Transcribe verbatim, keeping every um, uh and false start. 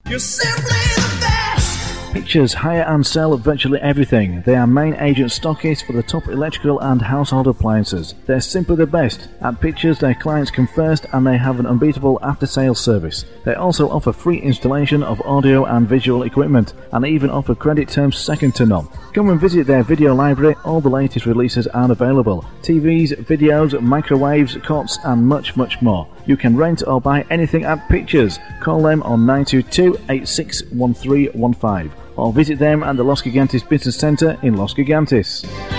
You're simply the best. Pictures hire and sell virtually everything. They are main agent stockists for the top electrical and household appliances. They're simply the best. At Pictures, their clients come first and they have an unbeatable after-sales service. They also offer free installation of audio and visual equipment and even offer credit terms second to none. Come and visit their video library. All the latest releases are available. T Vs, videos, microwaves, cots and much, much more. You can rent or buy anything at Pictures. Call them on nine two two, eight six one three one five or visit them at the Los Gigantes Business Centre in Los Gigantes.